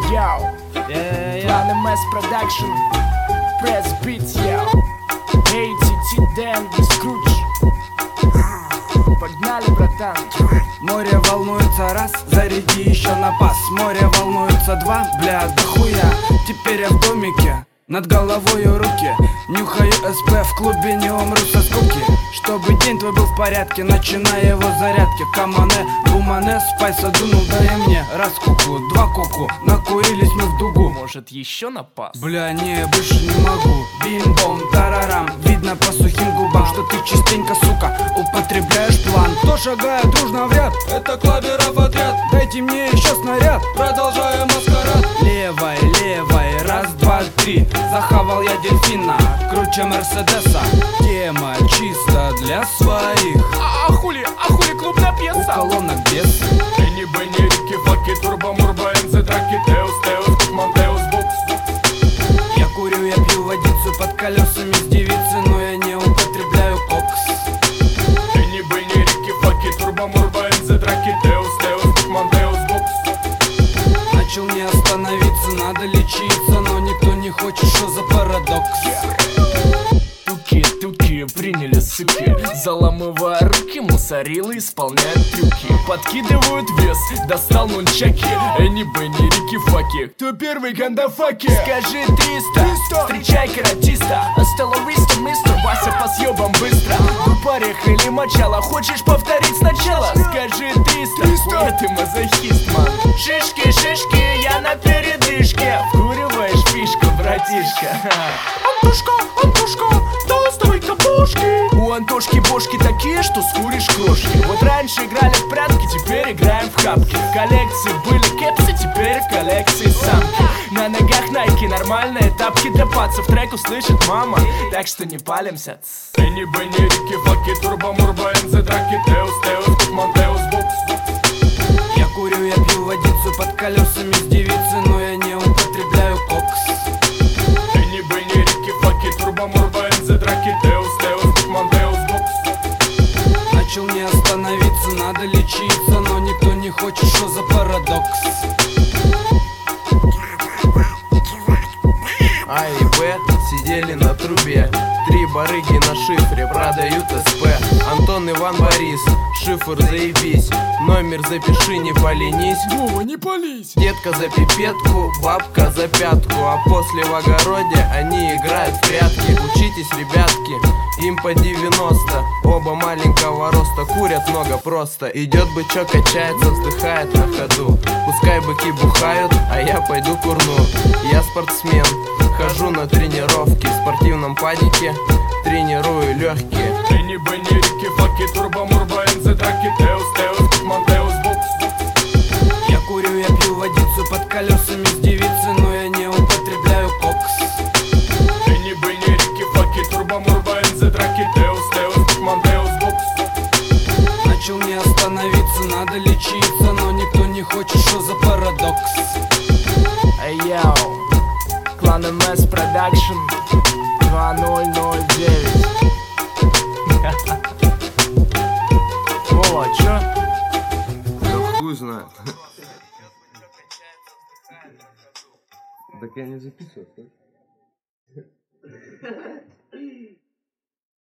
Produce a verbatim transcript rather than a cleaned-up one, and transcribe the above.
Йоу, План эм эс Production, Press Beat, йоу, эй ти ти Дэнди Скрудж. Погнали, братан. Море волнуется раз, заряди еще на пас. Море волнуется два, бля, дохуя. Теперь я в домике, над головою руки. Нюхаю СП, в клубе не умру со скуки. Чтобы день твой был в порядке, начиная его зарядки. Камане, бумане, спайса дунул, дай мне. Раз куку, два куку, накурились мы в дугу. Может еще на пас? Бля, не, больше не могу. Бим-бом, тарарам, видно по сухим губам, что ты частенько, сука, употребляешь план. Кто шагает дружно в ряд? Это клаверов отряд. Дайте мне еще снаряд, продолжаем маскарад. Левой, левой, раз, два, три. Захавал я дельфина, круче Мерседеса. Тема чисто для своих. А, а хули, а хули клуб напьется? У колонок без. Эни, Бенни, Рики, Факи, Турбо, Мурба, Энзе, Драки, Теус, Теус, Кукман, Теус, Бокс. Я курю, я пью водицу под колесами с девицы, но я не употребляю кокс. Эни, Бенни, Рики, Факи, Турбо, Мурба, Энзе, Драки, Теус, Теус, Кукман, Теус, Бокс. Начал не остановиться, надо лечиться, но никто не хочет, что за парадокс. Туки, туки, приняли суки. Заламывая руки, мусорилы исполняют трюки. Подкидывают вес, достал нунчаки. Эни, Бенни, Рики, Факи. Кто первый, гандафаки? Скажи триста, встречай каратиста. Астелловиста, мистер, Вася по съебам быстро. Парих или мочало, хочешь повторить сначала? Скажи триста, нет, ты мазохист, ман. Шишки, шишки, я на передышке. Вкуриваешь фишку, братишка. Антошка, Антошка, толстой капушки. У Антошки бошки такие, что скуришь крошки. Вот раньше играли в прятки, теперь играем в хапки. В коллекции были кепсы, теперь в коллекции самки. На ногах найки, нормальные тапки для пацев. Трек услышит мама, так что не палимся. Эни, Бенни, Рики, Факи, Турбо, Мурба, Энзе, Драки, Теус, Теус, Кукман, Теус, Бокс. Я курю, я пью водицу под колесами с девицы, но я не употребляю кокс. Эни, Бенни, Рики, Факи, Турбо, Мурба, Энзе, Драки, Теус, Теус, Кукман, Теус, Бокс. Начал не остановиться, надо лечиться, но никто не хочет, что за парадокс. А и Б сидели на трубе. Три барыги на шифре продают СП. Антон, Иван, Борис, шифр заебись. Номер запиши, не поленись. Вова, не пались. Детка за пипетку, бабка за пятку. А после в огороде они играют в прятки. Учитесь, ребятки, им по девяносто. Оба маленького роста, курят много просто. Идет бычок, качается, вздыхает на ходу. Пускай быки бухают, а я пойду курну. Я спортсмен, хожу на тренировки. В спортивном падике тренирую легкие. Эни, Бенни, Рики, Факи, Турбо, Мурба, Энзе, Драки, Теус, Теус, Кукман, Теус, Бокс. Я курю, я пью водицу под колесами с девицы, но я не употребляю кокс. Эни, Бенни, Рики, Факи, Турбо, Мурба, Энзе, Драки, Теус, Теус, Кукман, Теус, Бокс. Начал не остановиться, надо лечиться, но никто не хочет, что за парадокс. Эй, йоу, Клан эм эс Production, два ноль ноль девять. Вова, чё? Да хуй знает. Так я не записываю,